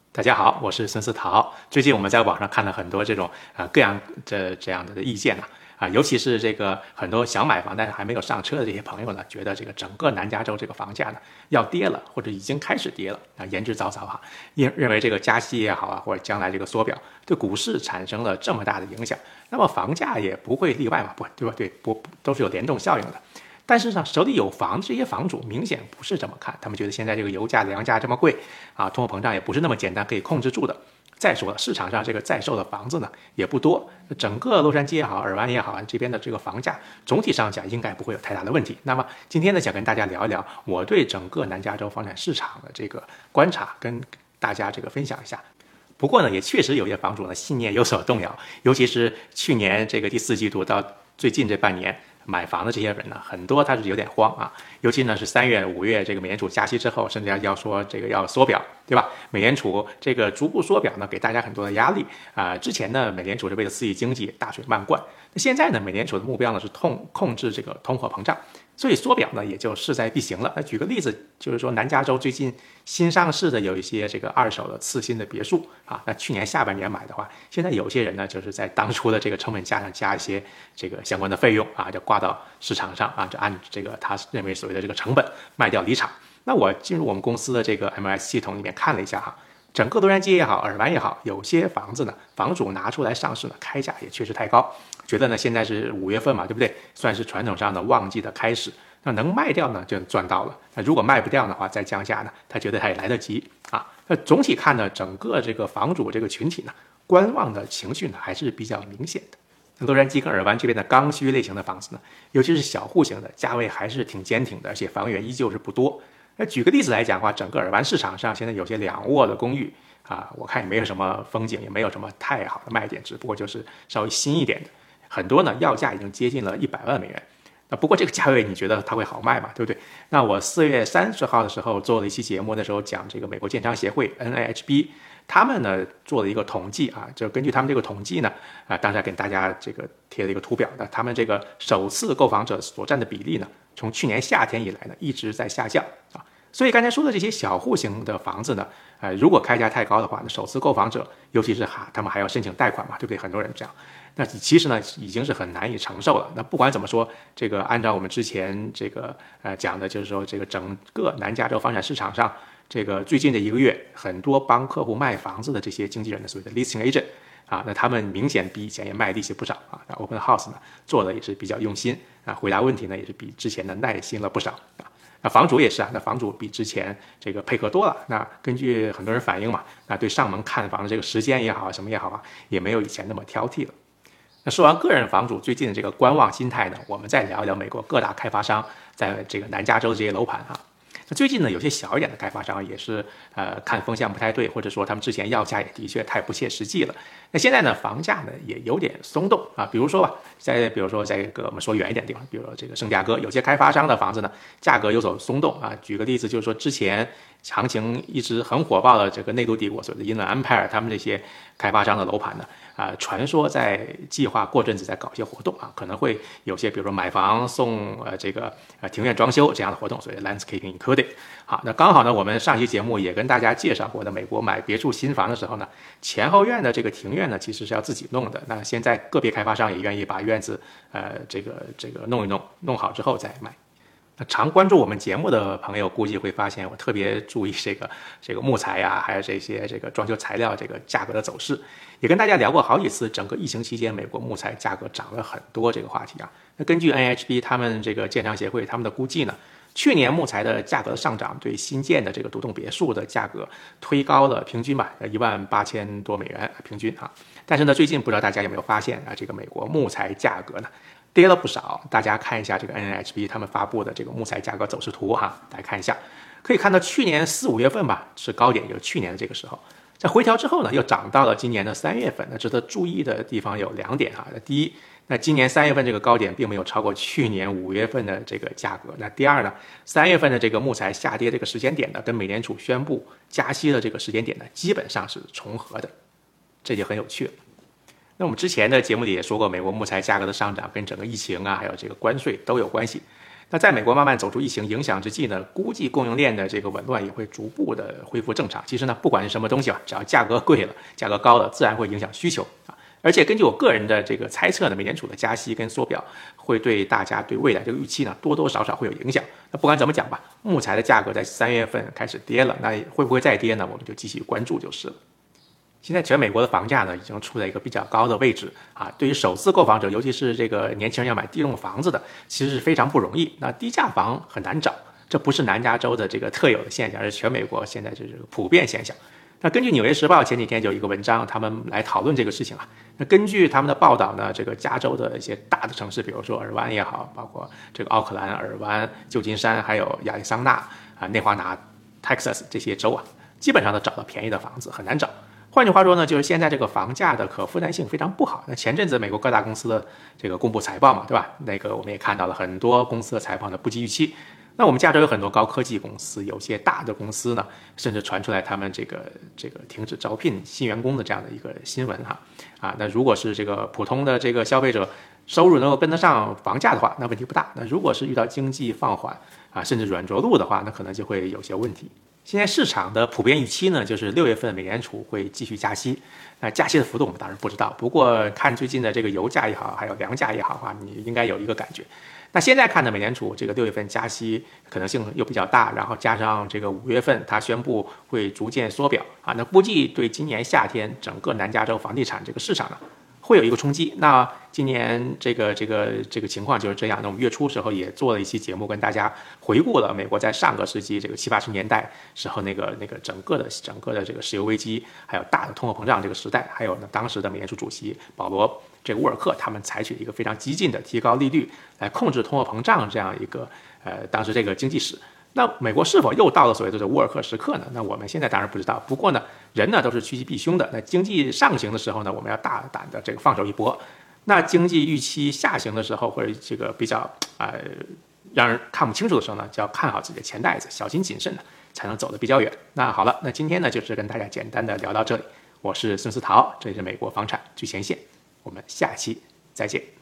大家好，我是孙思桃。最近我们在网上看了很多这种各样这样的意见尤其是这个很多想买房但是还没有上车的这些朋友呢，觉得这个整个南加州这个房价呢要跌了，或者已经开始跌了言之凿凿认为这个加息也好或者将来这个缩表对股市产生了这么大的影响，那么房价也不会例外嘛，对吧？对，不都是有联动效应的。但是呢，手里有房这些房主明显不是这么看，他们觉得现在这个油价、粮价这么贵通货膨胀也不是那么简单可以控制住的。再说了，市场上这个在售的房子呢也不多，整个洛杉矶也好，尔湾也好，这边的这个房价总体上讲应该不会有太大的问题。那么今天呢，想跟大家聊一聊我对整个南加州房产市场的这个观察，跟大家这个分享一下。不过呢，也确实有些房主呢信念有所动摇，尤其是去年这个第四季度到最近这半年。买房的这些人呢，很多他是有点慌尤其呢是3月、5月这个美联储加息之后，甚至要说这个要缩表，对吧？美联储这个逐步缩表呢，给大家很多的压力之前呢，美联储是为了刺激经济大水漫灌，那现在呢，美联储的目标呢是控制这个通货膨胀，所以缩表呢也就势在必行了。那举个例子，就是说南加州最近新上市的有一些这个二手的次新的别墅那去年下半年买的话，现在有些人呢就是在当初的这个成本价上加一些这个相关的费用就挂到市场上就按这个他认为所谓的这个成本卖掉离场。那我进入我们公司的这个 MLS 系统里面看了一下整个洛杉矶也好，尔湾也好，有些房子呢，房主拿出来上市呢，开价也确实太高，觉得呢现在是5月份嘛，对不对？算是传统上的旺季的开始，那能卖掉呢就赚到了。那如果卖不掉的话，再降价呢，他觉得他也来得及那总体看呢，整个这个房主这个群体呢，观望的情绪呢还是比较明显的。洛杉矶跟尔湾这边的刚需类型的房子呢，尤其是小户型的，价位还是挺坚挺的，而且房源依旧是不多。那举个例子来讲的话，整个尔湾市场上现在有些2卧的公寓我看也没有什么风景，也没有什么太好的卖点，只不过就是稍微新一点的，很多呢要价已经接近了100万美元。那不过这个价位你觉得它会好卖吗？对不对？那我4月30号的时候做了一期节目，那时候讲这个美国建商协会 NAHB， 他们呢做了一个统计就根据他们这个统计呢当然给大家这个贴了一个图表的，他们这个首次购房者所占的比例呢，从去年夏天以来呢一直在下降所以刚才说的这些小户型的房子呢，如果开价太高的话，那首次购房者，尤其是他们还要申请贷款嘛，对不对？很多人这样，那其实呢已经是很难以承受了。那不管怎么说，这个按照我们之前这个讲的，就是说这个整个南加州房产市场上，这个最近的1个月，很多帮客户卖房子的这些经纪人的所谓的 listing agent那他们明显比以前也卖力气不少那 open house 呢做的也是比较用心回答问题呢也是比之前的耐心了不少那房主也是那房主比之前这个配合多了。那根据很多人反映嘛，那对上门看房的这个时间也好，什么也好也没有以前那么挑剔了。那说完个人房主最近的这个观望心态呢，我们再聊一聊美国各大开发商在这个南加州的这些楼盘那最近呢，有些小一点的开发商也是看风向不太对，或者说他们之前要价也的确太不切实际了。那现在呢，房价呢也有点松动比如说在这个我们说远一点的地方，比如说这个圣地亚哥，有些开发商的房子呢价格有所松动举个例子，就是说之前行情一直很火爆的这个内陆帝国所谓的 Inland Empire， 他们这些开发商的楼盘呢传说在计划过阵子在搞一些活动可能会有些比如说买房送这个庭院装修这样的活动，所谓的 landscaping included。好，那刚好呢，我们上期节目也跟大家介绍过的，美国买别墅新房的时候呢，前后院的这个庭院呢其实是要自己弄的。那现在个别开发商也愿意把院子这个弄一弄，弄好之后再卖。那常关注我们节目的朋友估计会发现，我特别注意这个木材还有这些这个装修材料这个价格的走势，也跟大家聊过好几次。整个疫情期间，美国木材价格涨了很多这个话题那根据 NHB 他们这个建商协会他们的估计呢，去年木材的价格上涨对新建的这个独栋别墅的价格推高了平均吧18000多美元平均但是呢，最近不知道大家有没有发现这个美国木材价格呢跌了不少。大家看一下这个 NHB 他们发布的这个木材价格走势图大家看一下，可以看到去年4、5月份吧是高点，就是去年的这个时候，在回调之后呢，又涨到了今年的3月份。那值得注意的地方有2点第一，那今年3月份这个高点并没有超过去年5月份的这个价格。那第二呢，3月份的这个木材下跌这个时间点呢，跟美联储宣布加息的这个时间点呢，基本上是重合的，这就很有趣了。那我们之前的节目里也说过，美国木材价格的上涨跟整个疫情还有这个关税都有关系。 那在美国慢慢走出疫情影响之际呢，估计供应链的这个紊乱也会逐步的恢复正常。其实呢，不管是什么东西只要价格贵了、价格高了，自然会影响需求啊。而且根据我个人的这个猜测呢，美联储的加息跟缩表会对大家对未来这个预期呢多多少少会有影响。那不管怎么讲吧，木材的价格在3月份开始跌了，那会不会再跌呢？我们就继续关注就是了。现在全美国的房价呢，已经处在一个比较高的位置啊。对于首次购房者，尤其是这个年轻人要买第一栋房子的，其实是非常不容易。那低价房很难找，这不是南加州的这个特有的现象，而是全美国现在这个普遍现象。那根据《纽约时报》前几天就有一个文章，他们来讨论这个事情啊。那根据他们的报道呢，这个加州的一些大的城市，比如说尔湾也好，包括这个奥克兰、尔湾、旧金山，还有亚利桑那啊、内华达、Texas 这些州啊，基本上都找到便宜的房子，很难找。换句话说呢，就是现在这个房价的可负担性非常不好。那前阵子美国各大公司的这个公布财报嘛，对吧？那个我们也看到了很多公司的财报呢不及预期。那我们加州有很多高科技公司，有些大的公司呢，甚至传出来他们这个停止招聘新员工的这样的一个新闻哈。啊，那如果是这个普通的这个消费者收入能够跟得上房价的话，那问题不大。那如果是遇到经济放缓啊，甚至软着陆的话，那可能就会有些问题。现在市场的普遍预期呢，就是6月份美联储会继续加息。那加息的幅度我们当然不知道，不过看最近的这个油价也好，还有粮价也好的话，你应该有一个感觉。那现在看呢，美联储这个6月份加息可能性又比较大，然后加上这个5月份它宣布会逐渐缩表啊，那估计对今年夏天整个南加州房地产这个市场呢，会有一个冲击。那今年这个情况就是这样。那我们月初时候也做了一期节目，跟大家回顾了美国在上个世纪这个70、80年代时候那个整个的这个石油危机，还有大的通货膨胀这个时代，还有呢当时的美联储主席保罗这个沃尔克他们采取一个非常激进的提高利率来控制通货膨胀这样一个当时这个经济史。那美国是否又到了所谓的沃尔克时刻呢？那我们现在当然不知道。不过呢，人呢都是趋吉避凶的。那经济上行的时候呢，我们要大胆的这个放手一搏；那经济预期下行的时候，或者这个比较让人看不清楚的时候呢，就要看好自己的钱袋子，小心谨慎的，才能走得比较远。那好了，那今天呢就是跟大家简单的聊到这里。我是孙思桃，这里是美国房产最前线，我们下期再见。